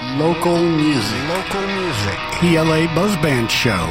Local music. Local music. The LA Buzz Band Show.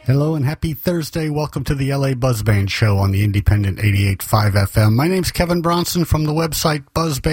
Hello and happy Thursday. Welcome to the LA Buzz Band Show on the Independent 88.5 FM. My name's Kevin Bronson from the website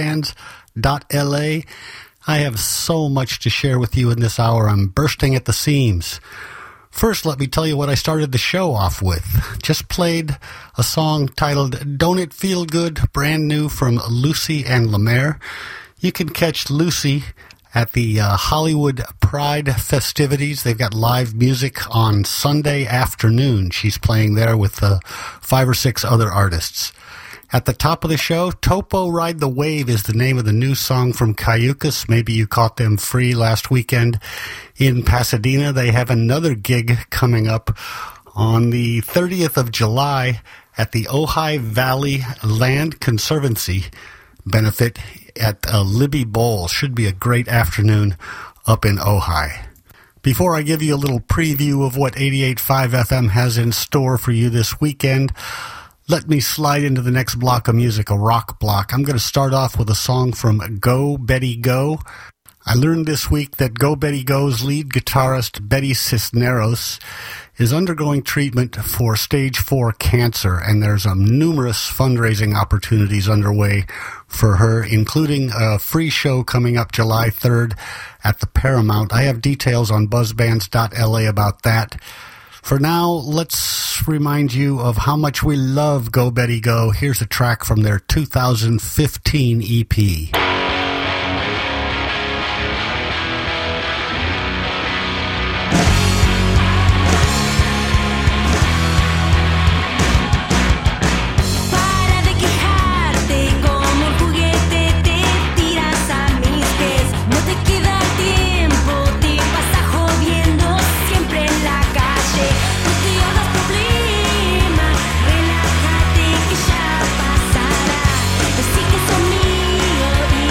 buzzbands.la. I have so much to share with you in this hour. I'm bursting at the seams. First, let me tell you what I started the show off with. Just played a song titled Don't It Feel Good, brand new from Lucy and Lemaire. You can catch Lucy at the Hollywood Pride festivities. They've got live music on Sunday afternoon. She's playing there with 5 or 6 other artists. At the top of the show, Topo Ride the Wave is the name of the new song from Cayucas. Maybe you caught them free last weekend in Pasadena. They have another gig coming up on the 30th of July at the Ojai Valley Land Conservancy benefit at Libby Bowl. Should be a great afternoon up in Ojai. Before I give you a little preview of what 88.5 FM has in store for you this weekend, let me slide into the next block of music, a rock block. I'm going to start off with a song from Go Betty Go. I learned this week that Go Betty Go's lead guitarist Betty Cisneros is undergoing treatment for stage 4 cancer, and there's numerous fundraising opportunities underway for her, including a free show coming up July 3rd at the Paramount. I have details on buzzbands.la about that. For now, let's remind you of how much we love Go Betty Go. Here's a track from their 2015 EP. Así que son mío y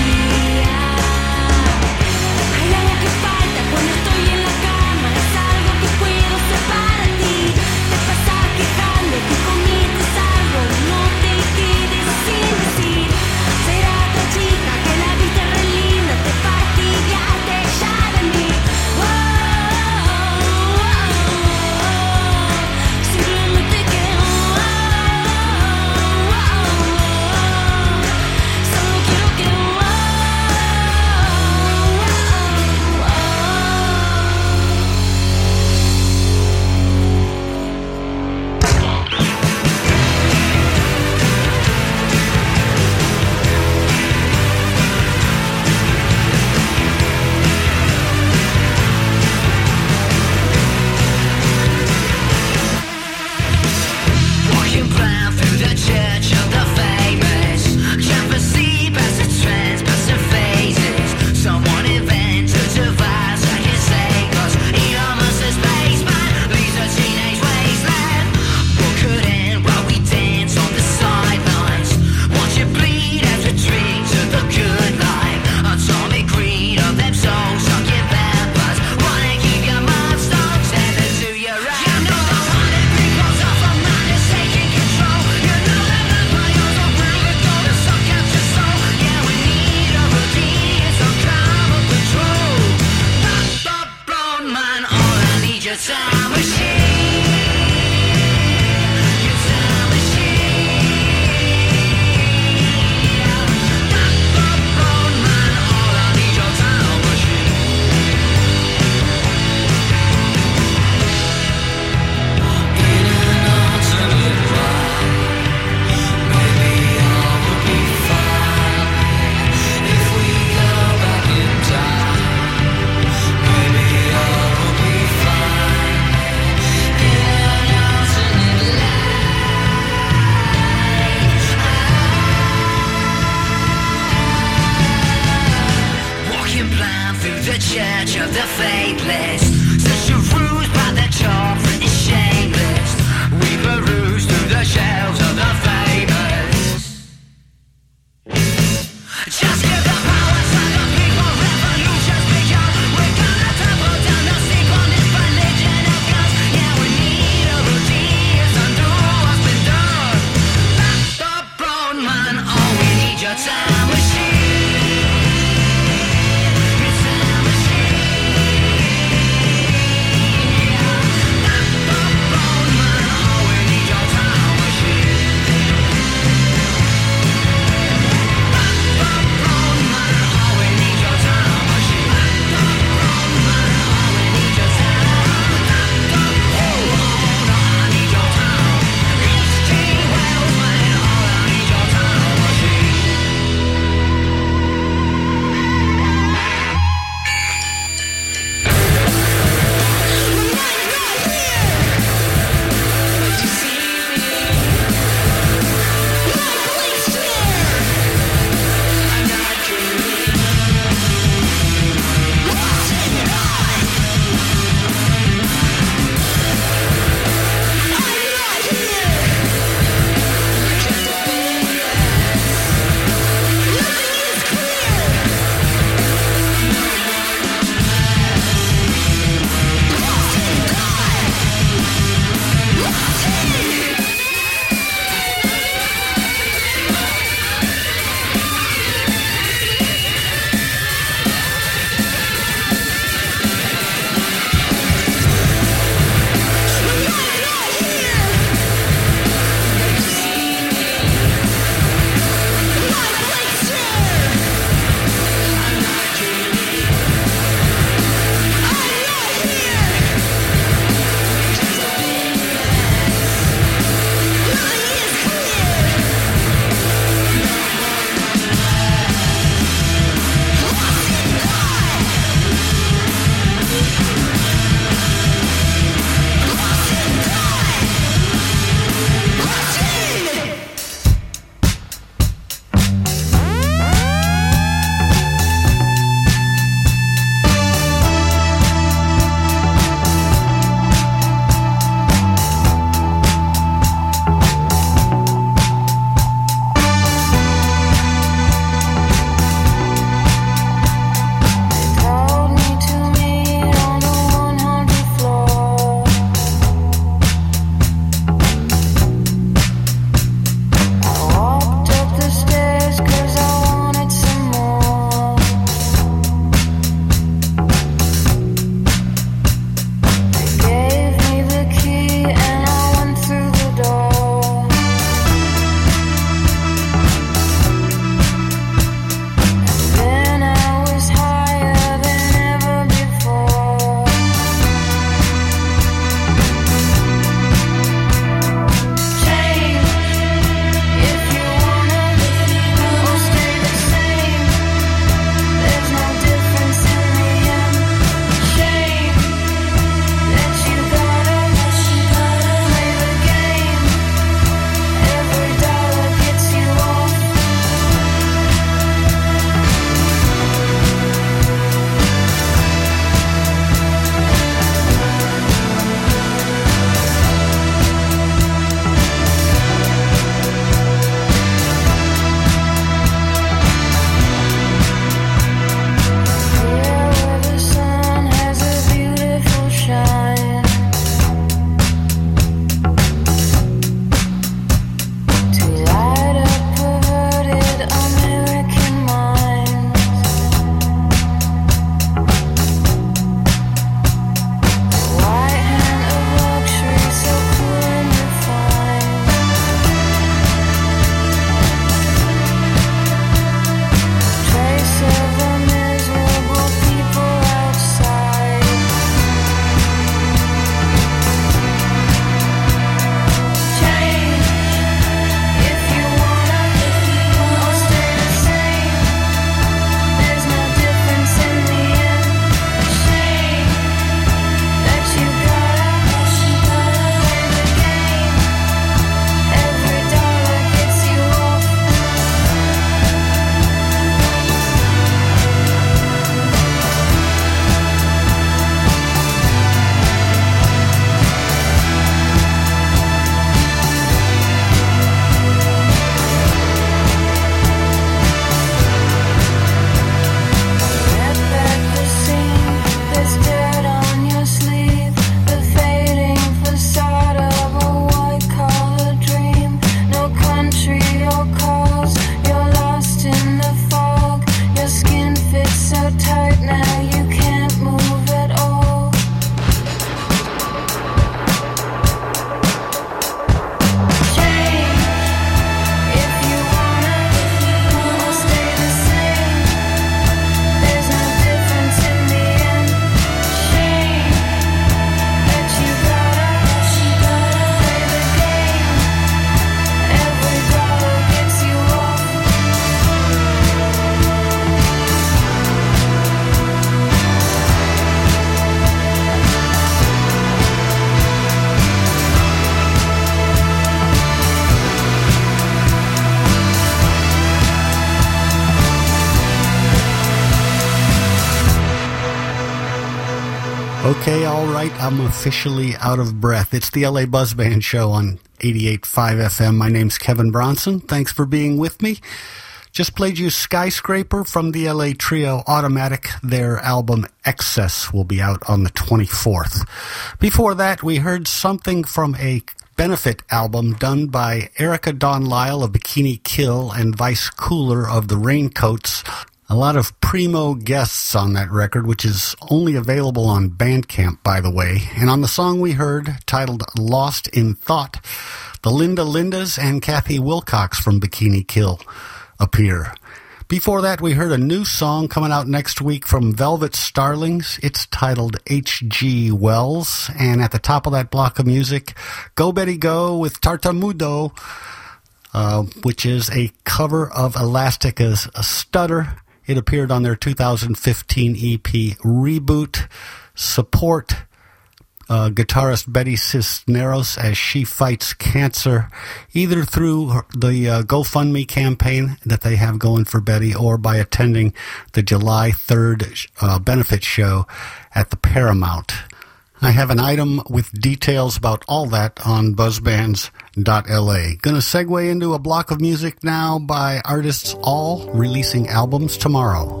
right, I'm officially out of breath. It's the LA Buzz Band Show on 88.5 FM. My name's Kevin Bronson. Thanks for being with me. Just played you Skyscraper from the LA trio Automatic. Their album Excess will be out on the 24th. Before that, we heard something from a benefit album done by Erica Dawn Lyle of Bikini Kill and Vice Cooler of the Raincoats. A lot of primo guests on that record, which is only available on Bandcamp, by the way. And on the song we heard, titled Lost in Thought, the Linda Lindas and Kathy Wilcox from Bikini Kill appear. Before that, we heard a new song coming out next week from Velvet Starlings. It's titled H.G. Wells. And at the top of that block of music, Go Betty Go with Tartamudo, which is a cover of Elastica's Stutter. It appeared on their 2015 EP Reboot. Support guitarist Betty Cisneros as she fights cancer, either through the GoFundMe campaign that they have going for Betty or by attending the July 3rd benefit show at the Paramount. I have an item with details about all that on buzzbands.la. Gonna segue into a block of music now by artists all releasing albums tomorrow.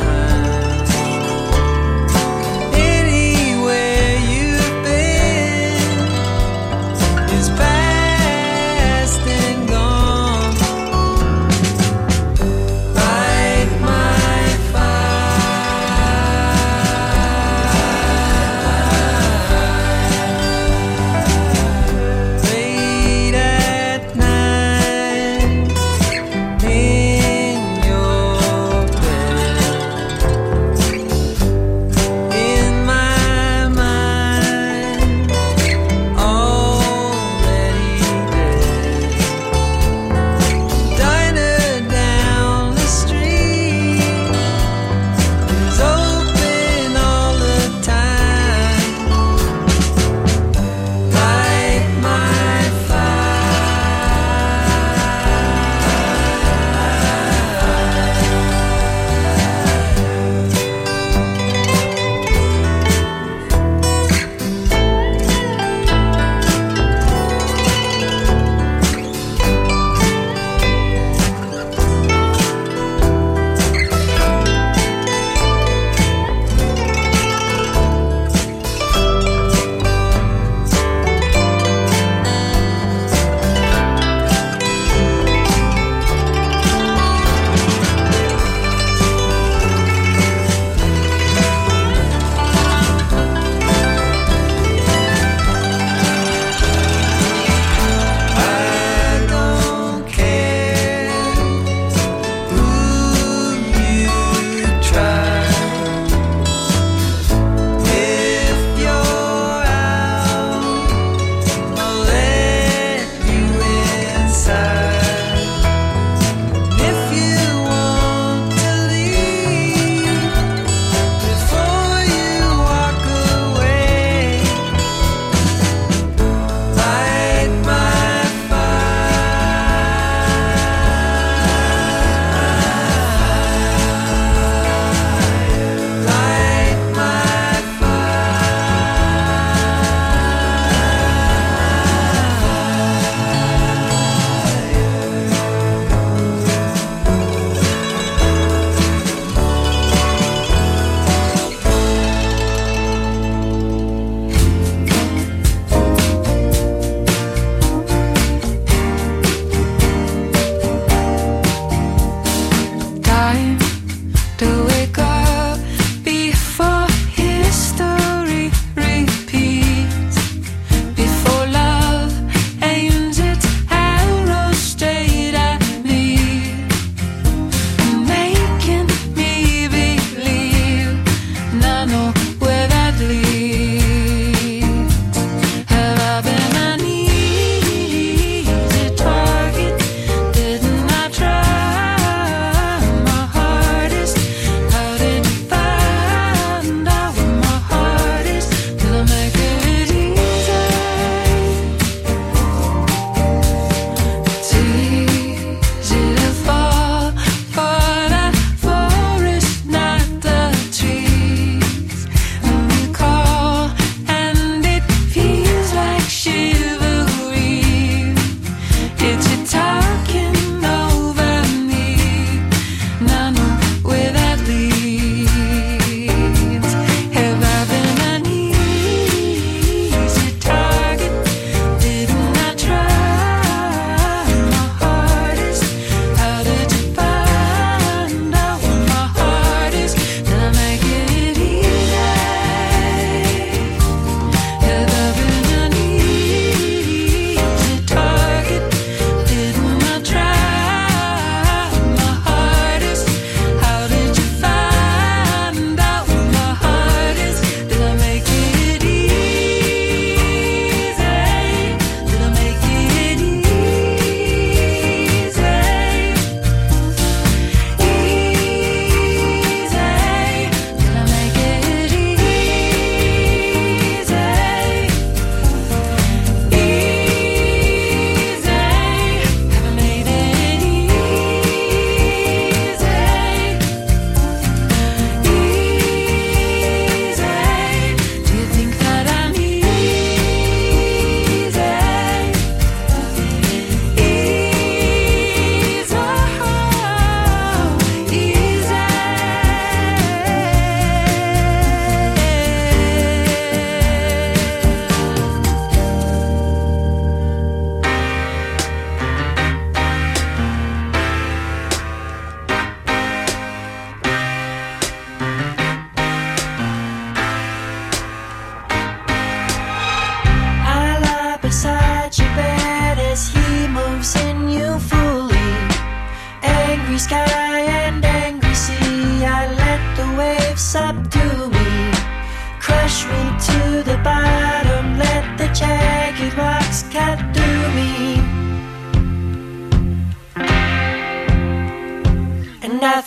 Anywhere you've been.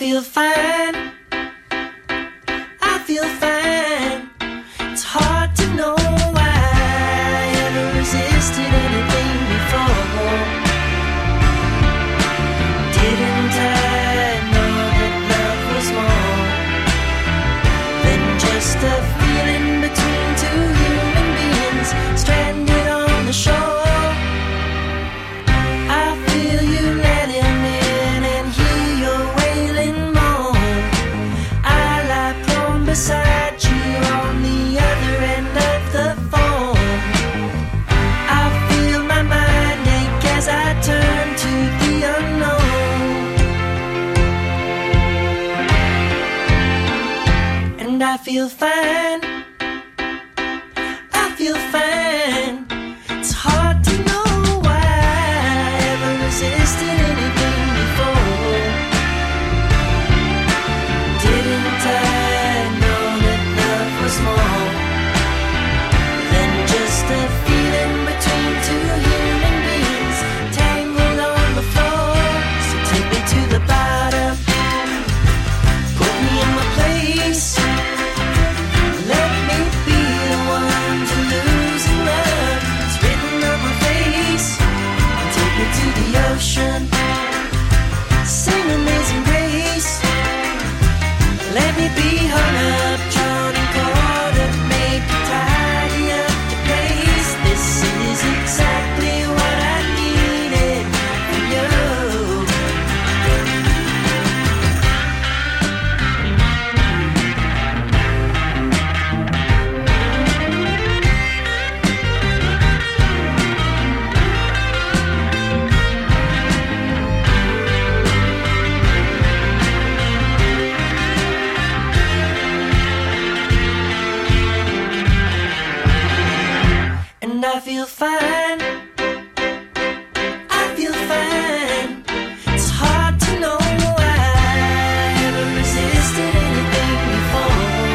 feel fine. I feel fine. It's hard to know why I ever resisted anything before. Didn't I know that love was more than just a feeling between two human beings stranded on the shore? I feel you letting in and hear your wailing moan. I lie prone beside you on the other end of the phone. I feel my mind ache as I turn to the unknown. And I feel fine. I feel fine. It's hard to know why I ever resisted anything before. Didn't I know that love was more than just a feeling between two human beings tangled on the floor? So take me to the bottom, put me in my place. Let me be the one to lose in love. It's written on my face. And take me to the ocean, sing Amazing Grace. Let me be hung up, drawn and quartered, make it tidy up the place. This is exactly what I needed from you. And I feel fine. I feel fine. It's hard to know why I ever resisted anything before.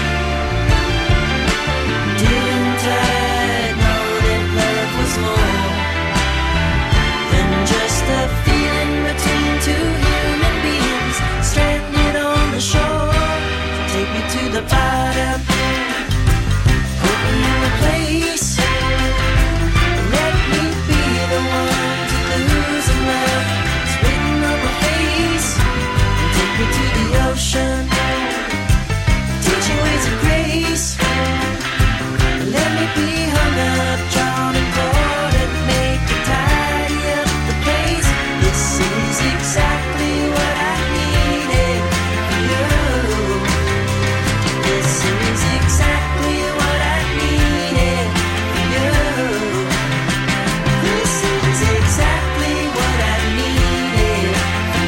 Didn't I know that love was more than just a feeling between two human beings stranded on the shore? Take me to the bottom, put me in the place. Let me be the one to lose in love. It's written on my face. Take me to the ocean, teach you ways of grace. Let me be hung up, drawn and quartered, make it tidy up the place. This is exactly what I needed from you. This is exactly what I needed from you. This is exactly what I needed from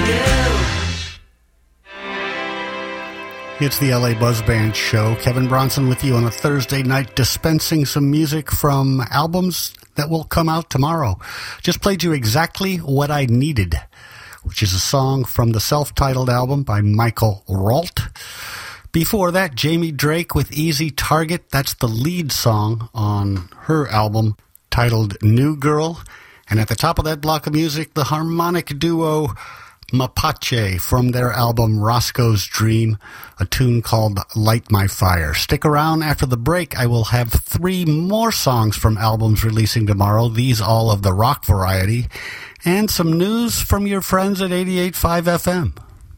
you. It's the LA Buzz Band show. Kevin Bronson with you on a Thursday night, dispensing some music from albums that will come out tomorrow. Just played you Exactly What I Needed, which is a song from the self-titled album by Michael Ralt. Before that, Jamie Drake with Easy Target. That's the lead song on her album titled New Girl. And at the top of that block of music, the harmonic duo Mapache from their album Roscoe's Dream, a tune called Light My Fire. Stick around after the break. I will have 3 more songs from albums releasing tomorrow, these all of the rock variety, and some news from your friends at 88.5 FM.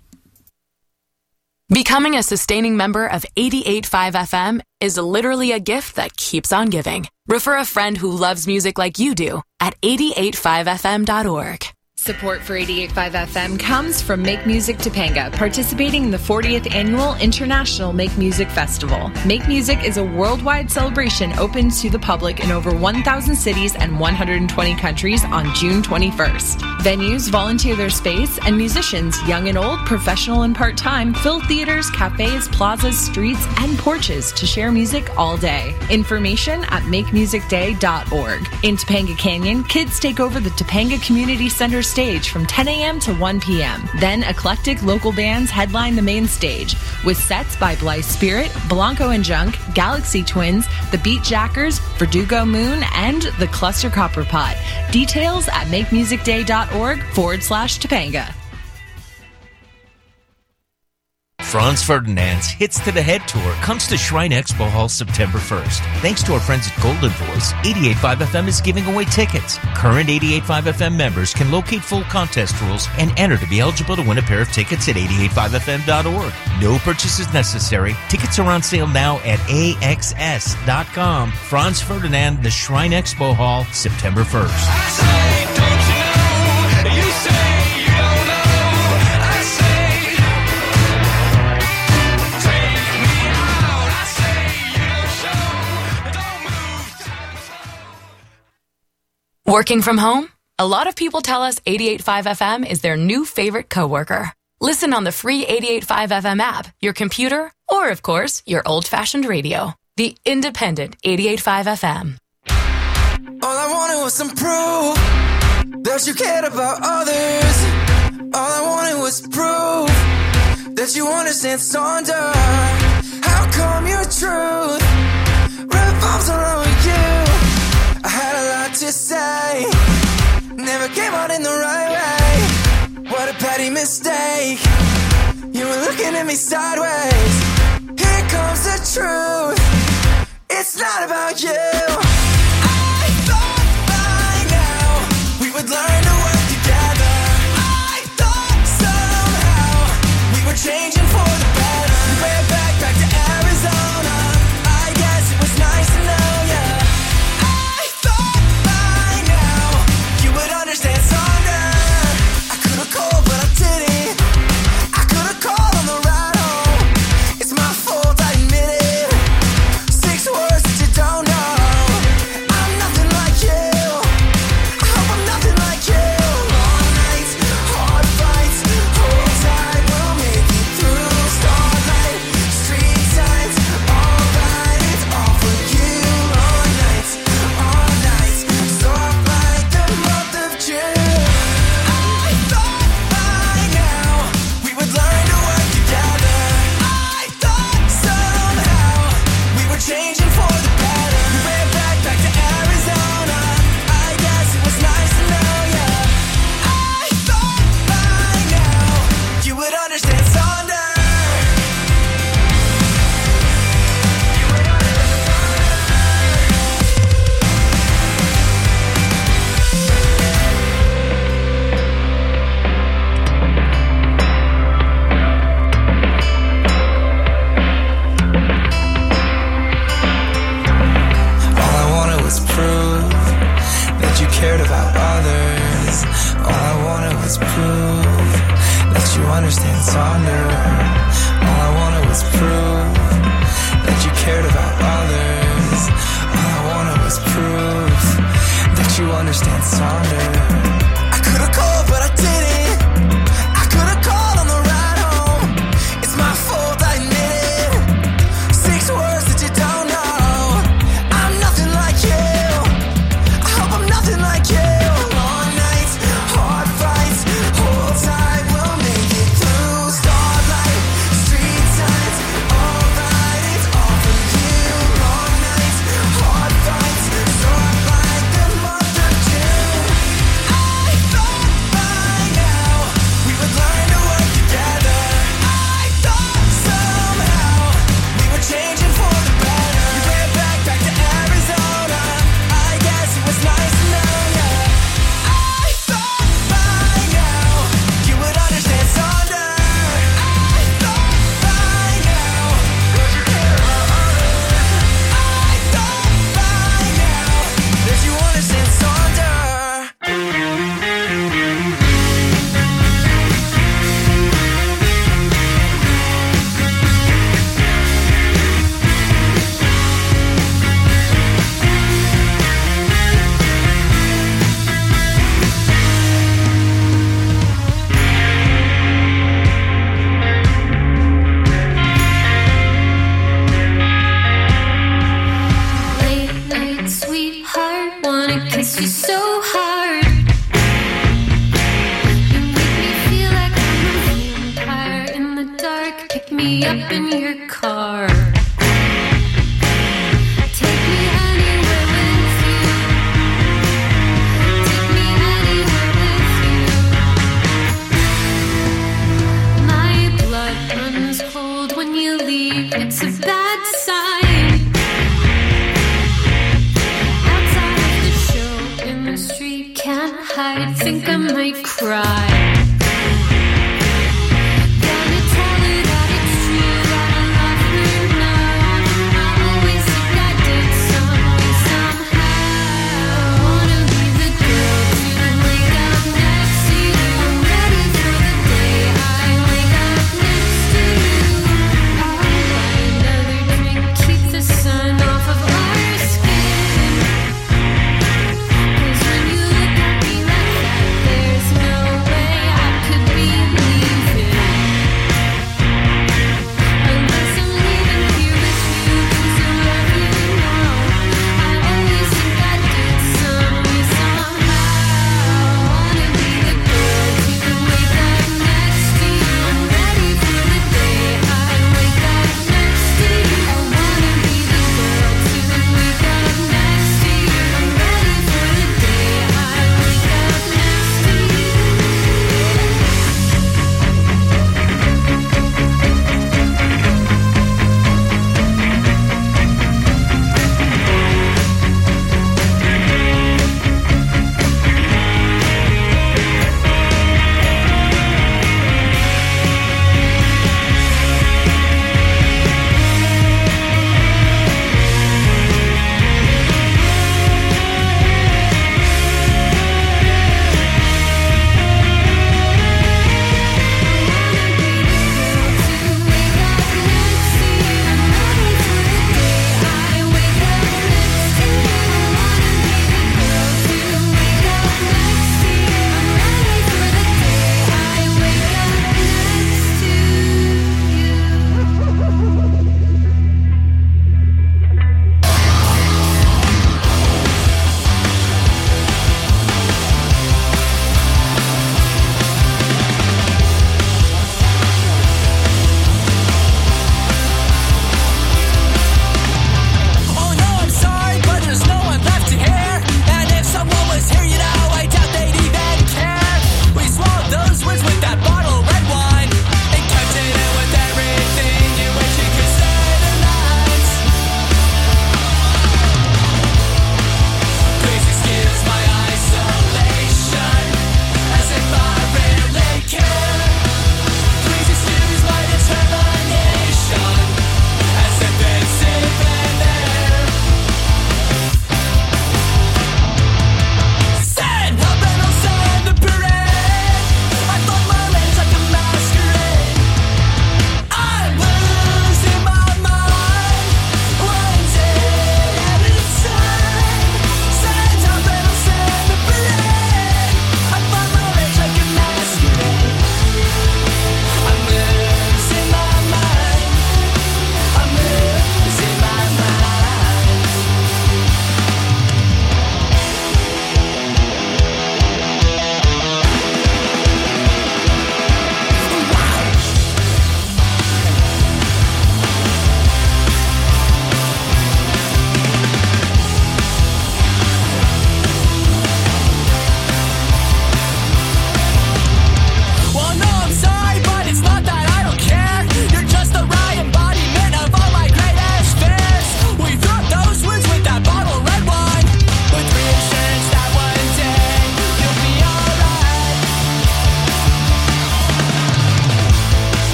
Becoming a sustaining member of 88.5 FM is literally a gift that keeps on giving. Refer a friend who loves music like you do at 885fm.org. Support for 88.5 FM comes from Make Music Topanga, participating in the 40th Annual International Make Music Festival. Make Music is a worldwide celebration open to the public in over 1,000 cities and 120 countries on June 21st. Venues volunteer their space, and musicians, young and old, professional and part-time, fill theaters, cafes, plazas, streets, and porches to share music all day. Information at makemusicday.org. In Topanga Canyon, kids take over the Topanga Community Center stage from 10 a.m. to 1 p.m. Then eclectic local bands headline the main stage with sets by Blythe Spirit, Blanco and Junk, Galaxy Twins, the Beat Jackers, Verdugo Moon, and the Cluster Copperpot. Details at makemusicday.org/Topanga. Franz Ferdinand's Hits to the Head Tour comes to Shrine Expo Hall September 1st. Thanks to our friends at Golden Voice, 88.5 FM is giving away tickets. Current 88.5 FM members can locate full contest rules and enter to be eligible to win a pair of tickets at 88.5fm.org. No purchases necessary. Tickets are on sale now at AXS.com. Franz Ferdinand, the Shrine Expo Hall, September 1st. I say, don't you know? You say you don't know. I say, take me out. I say you don't show. Don't move. Working from home? A lot of people tell us 88.5 FM is their new favorite coworker. Listen on the free 88.5 FM app, your computer, or of course, your old-fashioned radio. The independent 88.5 FM. All I wanted was some proof that you cared about others. All I wanted was proof that you understand Sonder. How come your truth revolves around you? I had a lot to say, never came out in the right way. What a petty mistake. You were looking at me sideways. Here comes the truth. It's not about you. I thought by now we would learn to work together. I thought somehow we were changing for the better. We ran back to Arizona. I guess it was nice to know ya. I thought by now you would understand Sonder. I could've called but I didn't. I could've called on the ride home. It's my fault, I admit it. 6 words that you don't know. I'm nothing like you. I hope I'm nothing like you. Long nights, hard fights, hold tight, we'll make it through. Starlight, street signs, alright, it's all for you. Long nights, all nights, soft like the month of June. I thought by now we would learn to work together. I thought somehow we were changing for the better. We ran back to Arizona. I guess it was nice to know ya. I thought by now you would understand Sonder. All I wanted was proof that you cared about others. All I wanted was proof that you understand Sonder. All I wanted was proof that you cared about others. All I wanted was proof that you understand Sonder. I could've called but I didn't. I could've called on the ride home. It's my fault, I admit it. 6 words that you don't know. I'm nothing like you. I hope I'm nothing like you. Long nights, hard fights, hold tight, we'll make it through. Starlight, street signs, alright, it's all for you. Long nights, hard fights, soft like the month of June. I thought by now we would learn to work together. I thought somehow we were changing for the better. We ran back to Arizona. I guess it was nice to know ya. I thought by now you would understand Sonder. I thought by now 'cause you care about others. I thought by now that you understand Sonder. Late night, sweetheart, wanna kiss you so hard. You make me feel like I'm a vampire in the dark. Pick me up in your car. Take me anywhere with you. Take me anywhere with you. My blood runs cold. it's a bad sign. Outside of the show, in the street, can't hide, think I might cry. Gonna tell her that it's true, that I love her now. I always think I did some way, somehow. Wanna be the girl to wake up next to you. I'm ready for the day I wake up next to you. I'll buy another drink, keep the sun off of our skin. 'Cause when you look at me like that, there's no way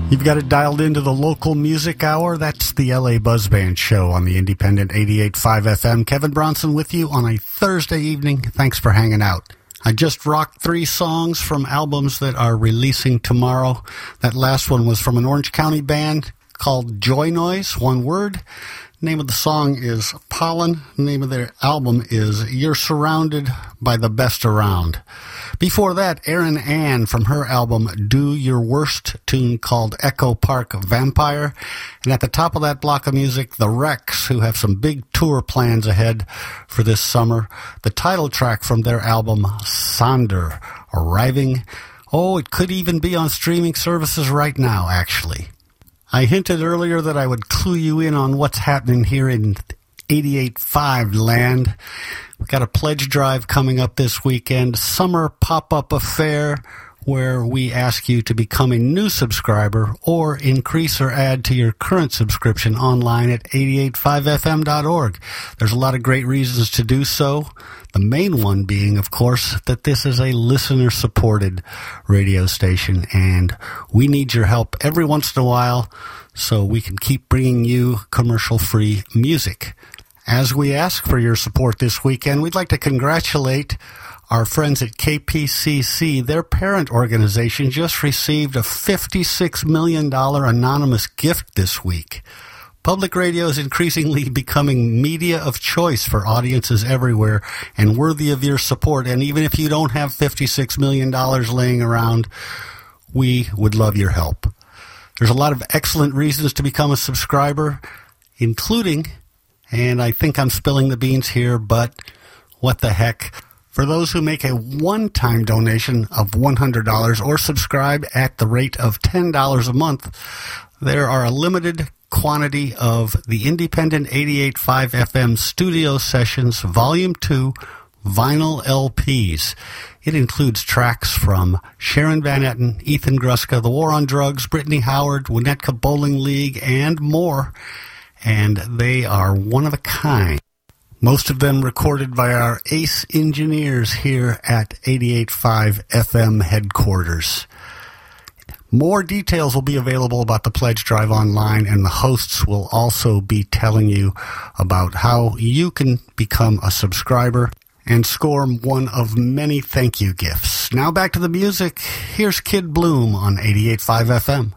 You've got it dialed into the local music hour. That's the LA Buzz Band show on the independent 88.5 FM. Kevin Bronson with you on a Thursday evening. Thanks for hanging out. I just rocked 3 songs from albums that are releasing tomorrow. That last one was from an Orange County band called Joy Noise, one word. Name of the song is Pollen. Name of their album is You're Surrounded by the Best Around. Before that, Erin Ann from her album Do Your Worst, tune called Echo Park Vampire. And at the top of that block of music, the Rex, who have some big tour plans ahead for this summer. The title track from their album Sonder, arriving. Oh, it could even be on streaming services right now, actually. I hinted earlier that I would clue you in on what's happening here in 88.5 land. We've got a pledge drive coming up this weekend, summer pop-up affair where we ask you to become a new subscriber or increase or add to your current subscription online at 885fm.org. There's a lot of great reasons to do so. The main one being, of course, that this is a listener-supported radio station, and we need your help every once in a while so we can keep bringing you commercial-free music. As we ask for your support this weekend, we'd like to congratulate our friends at KPCC. Their parent organization just received a $56 million anonymous gift this week. Public radio is increasingly becoming media of choice for audiences everywhere and worthy of your support. And even if you don't have $56 million laying around, we would love your help. There's a lot of excellent reasons to become a subscriber, including, and I think I'm spilling the beans here, but what the heck, for those who make a one-time donation of $100 or subscribe at the rate of $10 a month, there are a limited quantity of the independent 88.5 FM Studio Sessions Volume 2 vinyl LPs. It includes tracks from Sharon Van Etten, Ethan Gruska, The War on Drugs, Brittany Howard, Winnetka Bowling League, and more. And they are one of a kind. Most of them recorded by our ace engineers here at 88.5 FM headquarters. More details will be available about the pledge drive online, and the hosts will also be telling you about how you can become a subscriber and score one of many thank you gifts. Now back to the music. Here's Kid Bloom on 88.5 FM.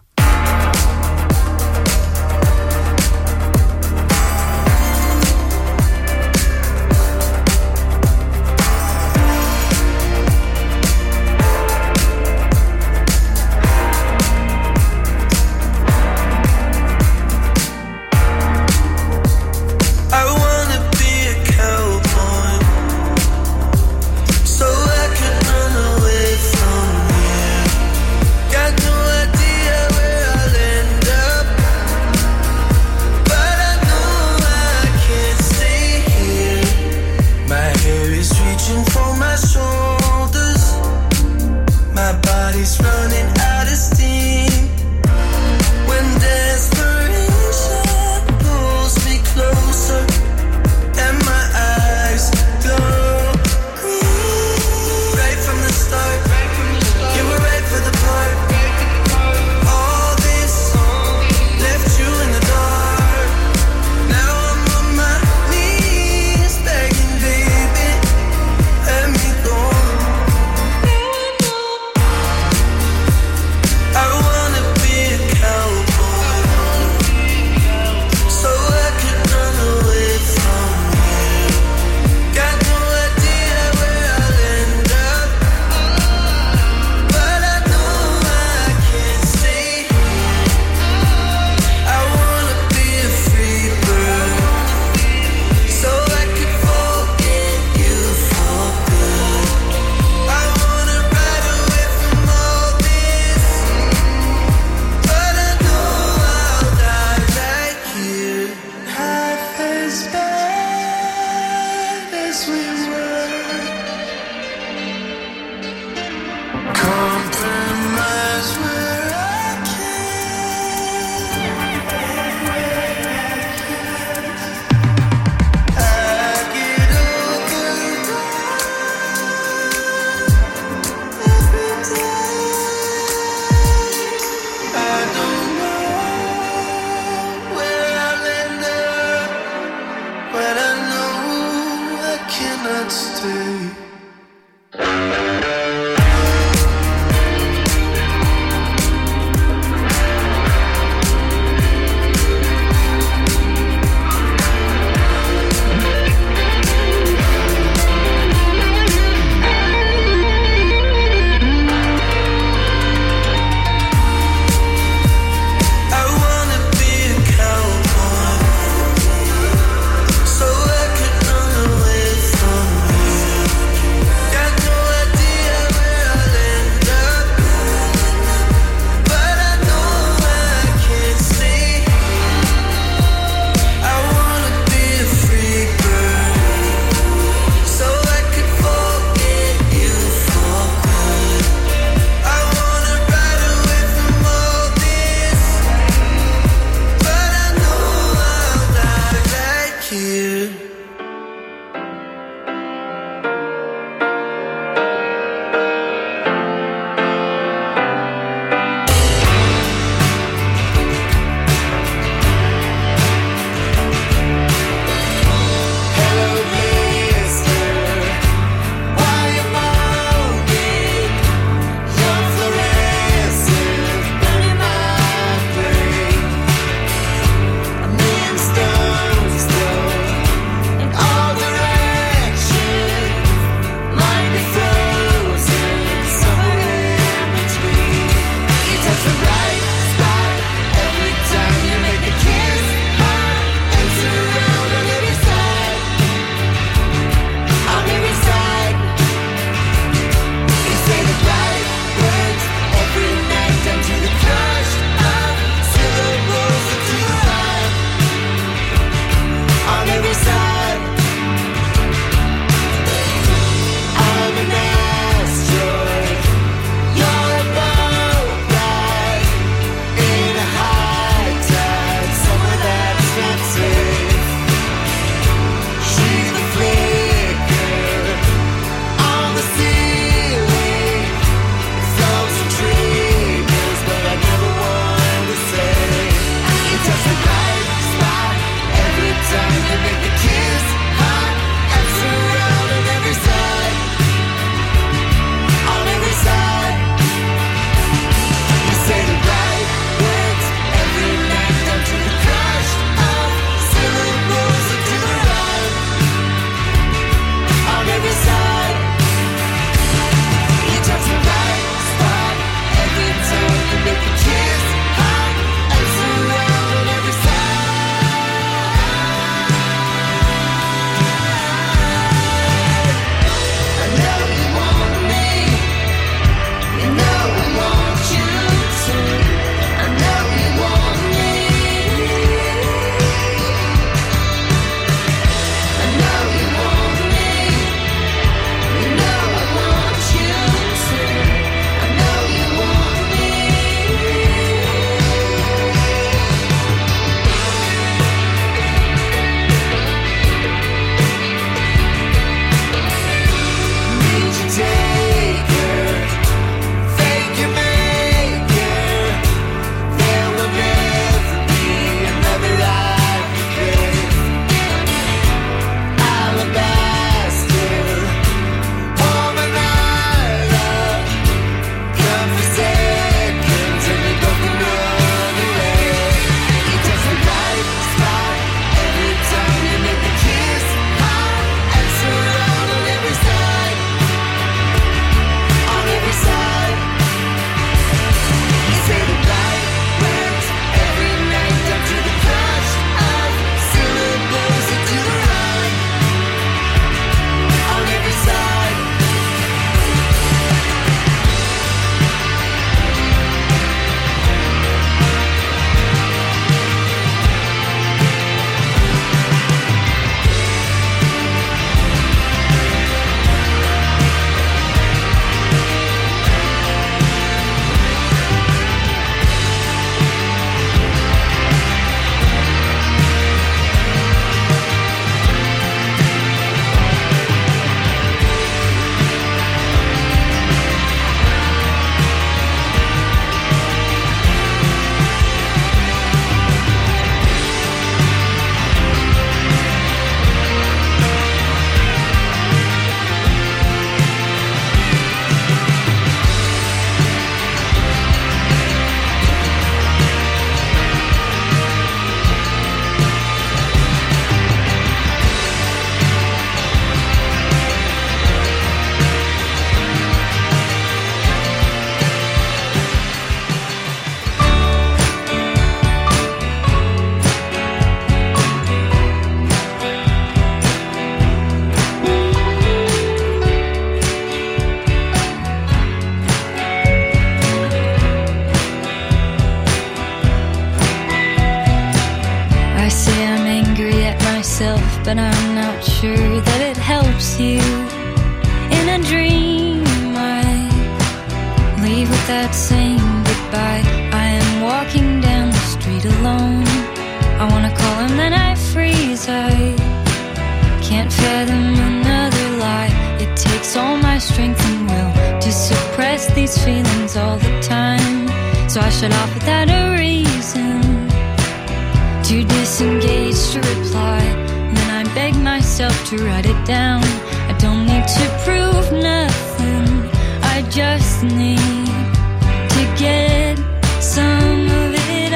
but I'm not sure that it helps you. In a dream, I leave without saying goodbye. I am walking down the street alone. I wanna call him, then I freeze. I can't fathom another lie. It takes all my strength and will to suppress these feelings all the time. So I shut off without a reason, too disengaged to reply. Then I beg myself to write it down. I don't need to prove nothing, I just need to get some of it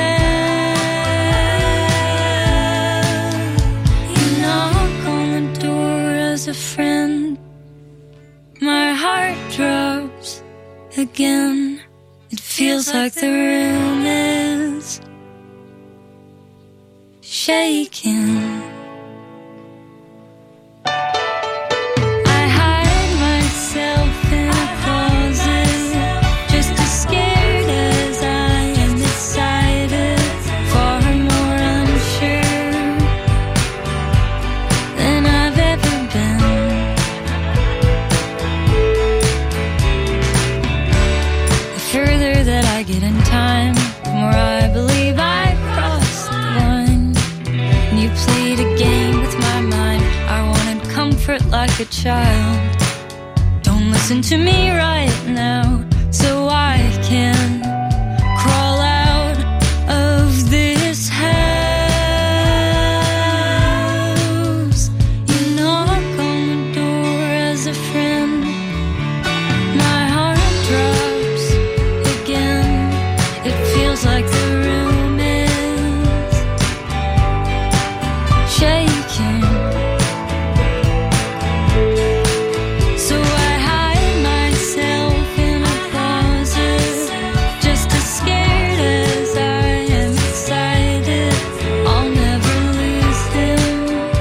out. You knock on the door as a friend, my heart drops again. It feels like the room is shaking. I hide myself in a closet, just as scared as I am excited, far more unsure than I've ever been. The further that I get in time, the more I believe I crossed the line. And you played a game with my mind. I wanted comfort like a child. Don't listen to me right now, so I can crawl out of this house. You knock on the door as a friend, my heart drops again. It feels like the room is shaking. So I hide myself in a closet, just as scared as I am excited. I'll never lose him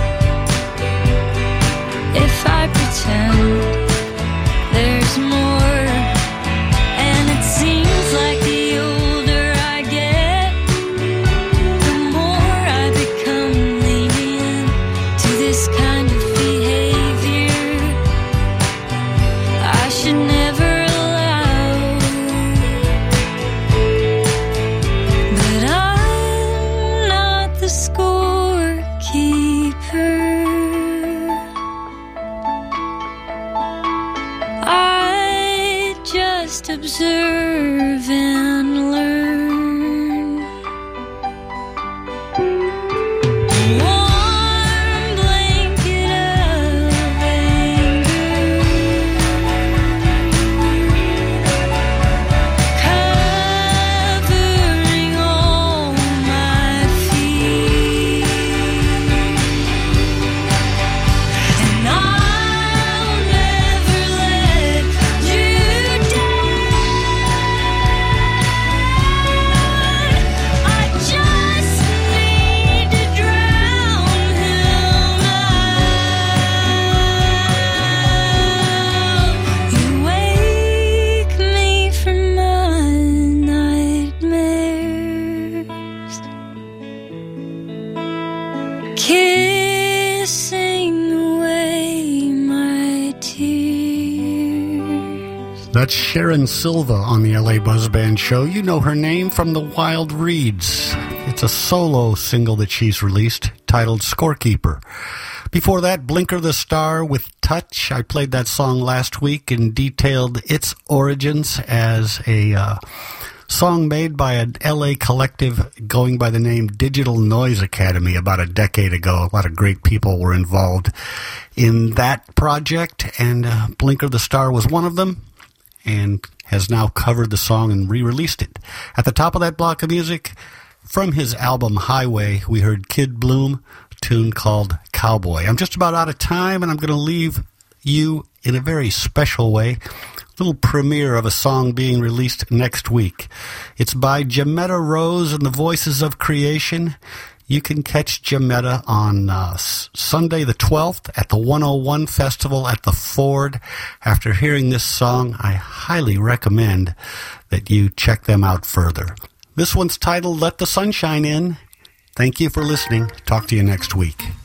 if I pretend there's more. And it seems like the older I get, the more I become lenient to this kind of behavior. I should never allow, but I'm not the scorekeeper. I just observe and learn. Warm blanket of anger, covering all my fears, and I'll never let you down. I just need to drown him out. You wake me from my nightmares, kissing away my tears. That's Sharon Silva on the LA Buzz Band show. You know her name from the Wild Reeds. It's a solo single that she's released titled Scorekeeper. Before that, Blinker the Star with Touch. I played that song last week and detailed its origins as a song made by an LA collective going by the name Digital Noise Academy about a decade ago. A lot of great people were involved in that project, and Blinker the Star was one of them, and has now covered the song and re-released it. At the top of that block of music, from his album Highway, we heard Kid Bloom, a tune called Cowboy. I'm just about out of time, and I'm going to leave you in a very special way. Little premiere of a song being released next week. It's by Jametta Rose and the Voices of Creation. You can catch Jametta on Sunday the 12th at the 101 Festival at the Ford. After hearing this song, I highly recommend that you check them out further. This one's titled Let the Sunshine In. Thank you for listening. Talk to you next week.